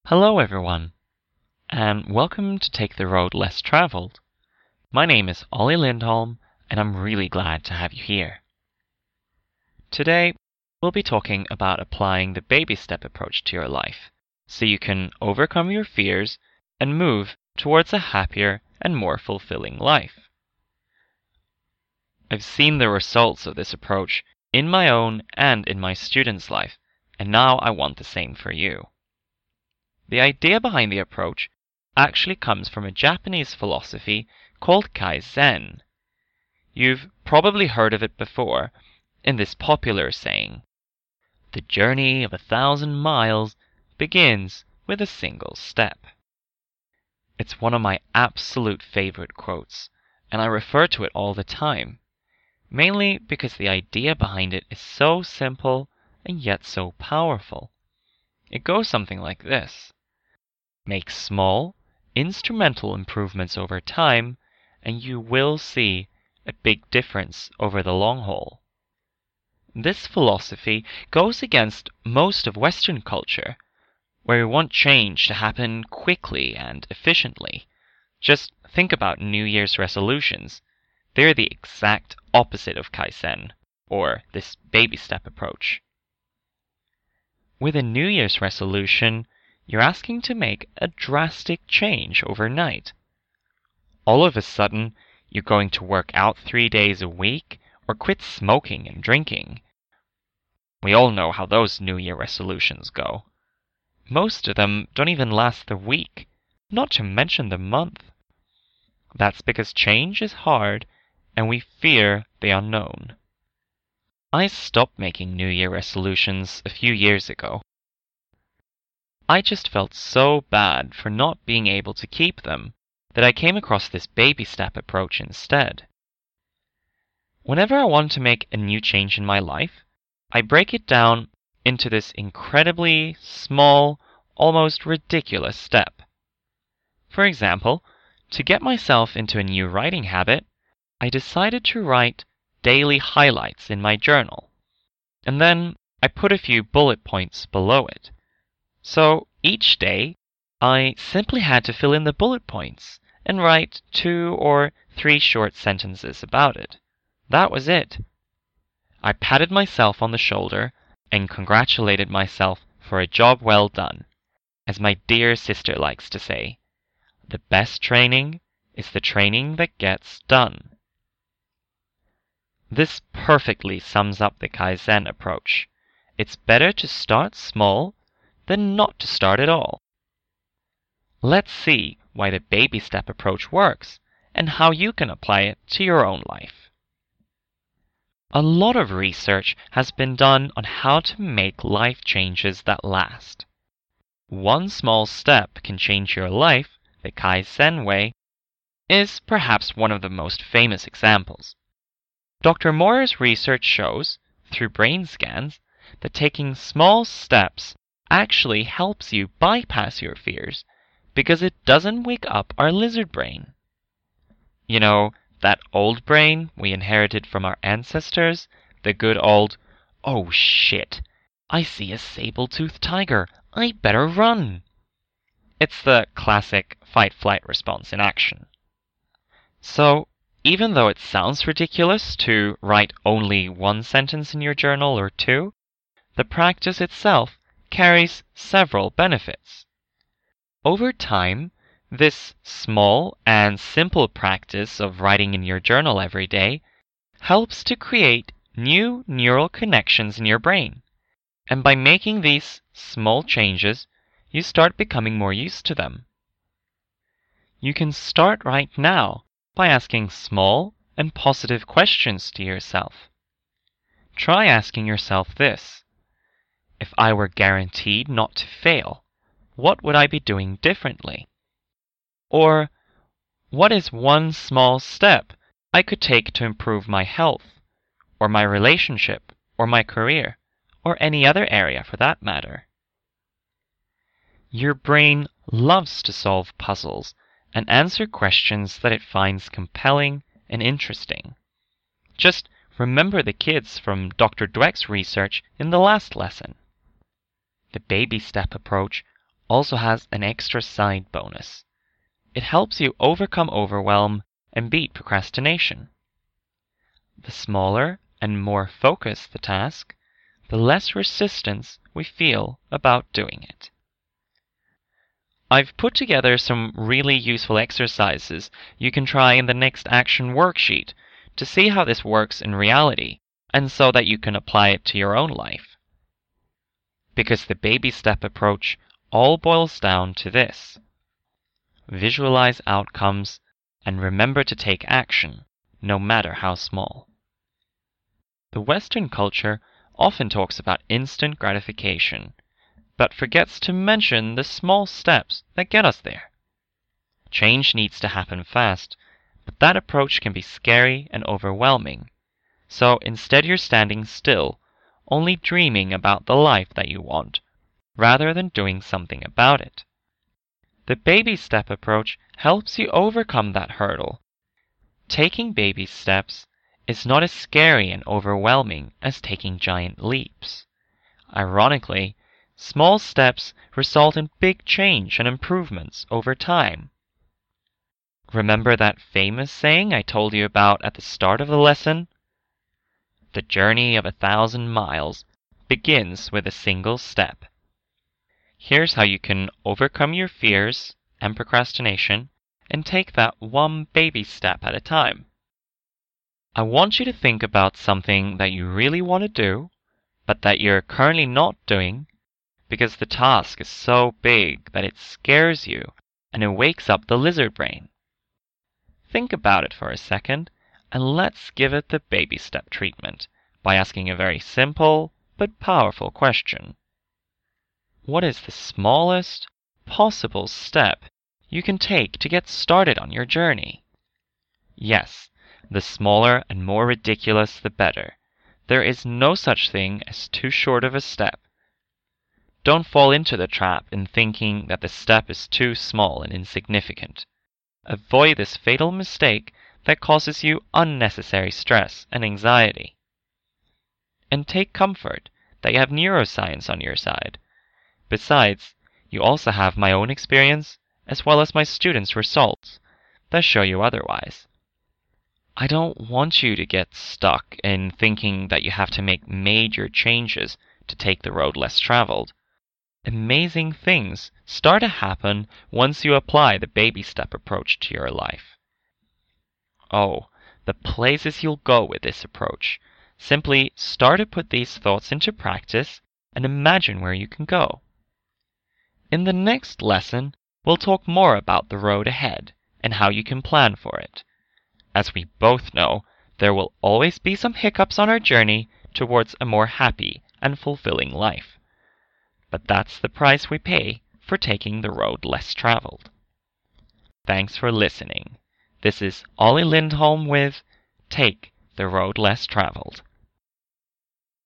Hello, everyone, and welcome to Take the Road Less Traveled. My name is Ollie Lindholm, and I'm really glad to have you here. Today, we'll be talking about applying the baby step approach to your life so you can overcome your fears and move towards a happier and more fulfilling life. I've seen the results of this approach in my own and in my students' life, and now I want the same for you. The idea behind the approach actually comes from a Japanese philosophy called Kaizen. You've probably heard of it before in this popular saying, "The journey of 1,000 miles begins with a single step." It's one of my absolute favorite quotes, and I refer to it all the time, mainly because the idea behind it is so simple and yet so powerful. It goes something like this. Make small, instrumental improvements over time, and you will see a big difference over the long haul. This philosophy goes against most of Western culture, where we want change to happen quickly and efficiently. Just think about New Year's resolutions. They're the exact opposite of Kaizen, or this baby step approach. With a New Year's resolution, you're asking to make a drastic change overnight. All of a sudden, you're going to work out 3 days a week or quit smoking and drinking. We all know how those New Year resolutions go. Most of them don't even last the week, not to mention the month. That's because change is hard and we fear the unknown. I stopped making New Year resolutions a few years ago. I just felt so bad for not being able to keep them that I came across this baby step approach instead. Whenever I want to make a new change in my life, I break it down into this incredibly small, almost ridiculous step. For example, to get myself into a new writing habit, I decided to write daily highlights in my journal, and then I put a few bullet points below it. So each day, I simply had to fill in the bullet points and write 2 or 3 short sentences about it. That was it. I patted myself on the shoulder and congratulated myself for a job well done. As my dear sister likes to say, the best training is the training that gets done. This perfectly sums up the Kaizen approach. It's better to start small than not to start at all. Let's see why the baby step approach works and how you can apply it to your own life. A lot of research has been done on how to make life changes that last. One small step can change your life, the Kaizen way, is perhaps one of the most famous examples. Dr. Moore's research shows, through brain scans, that taking small steps actually helps you bypass your fears because it doesn't wake up our lizard brain. You know, that old brain we inherited from our ancestors, the good old, "Oh shit, I see a saber-toothed tiger, I better run." It's the classic fight-flight response in action. So, even though it sounds ridiculous to write only 1 sentence in your journal or 2, the practice itself carries several benefits. Over time, this small and simple practice of writing in your journal every day helps to create new neural connections in your brain. And by making these small changes, you start becoming more used to them. You can start right now by asking small and positive questions to yourself. Try asking yourself this: if I were guaranteed not to fail, what would I be doing differently? Or, what is one small step I could take to improve my health, or my relationship, or my career, or any other area for that matter? Your brain loves to solve puzzles and answer questions that it finds compelling and interesting. Just remember the kids from Dr. Dweck's research in the last lesson. The baby step approach also has an extra side bonus. It helps you overcome overwhelm and beat procrastination. The smaller and more focused the task, the less resistance we feel about doing it. I've put together some really useful exercises you can try in the next action worksheet to see how this works in reality and so that you can apply it to your own life. Because the baby step approach all boils down to this: visualize outcomes and remember to take action, no matter how small. The Western culture often talks about instant gratification, but forgets to mention the small steps that get us there. Change needs to happen fast, but that approach can be scary and overwhelming. So instead you're standing still, only dreaming about the life that you want, rather than doing something about it. The baby step approach helps you overcome that hurdle. Taking baby steps is not as scary and overwhelming as taking giant leaps. Ironically, small steps result in big change and improvements over time. Remember that famous saying I told you about at the start of the lesson? The journey of 1,000 miles begins with a single step. Here's how you can overcome your fears and procrastination and take that one baby step at a time. I want you to think about something that you really want to do, but that you're currently not doing because the task is so big that it scares you and it wakes up the lizard brain. Think about it for a second, and let's give it the baby step treatment by asking a very simple but powerful question. What is the smallest possible step you can take to get started on your journey? Yes, the smaller and more ridiculous the better. There is no such thing as too short of a step. Don't fall into the trap in thinking that the step is too small and insignificant. Avoid this fatal mistake that causes you unnecessary stress and anxiety. And take comfort that you have neuroscience on your side. Besides, you also have my own experience as well as my students' results that show you otherwise. I don't want you to get stuck in thinking that you have to make major changes to take the road less traveled. Amazing things start to happen once you apply the baby step approach to your life. Oh, the places you'll go with this approach. Simply start to put these thoughts into practice and imagine where you can go. In the next lesson, we'll talk more about the road ahead and how you can plan for it. As we both know, there will always be some hiccups on our journey towards a more happy and fulfilling life. But that's the price we pay for taking the road less traveled. Thanks for listening. This is Ollie Lindholm with Take the Road Less Traveled.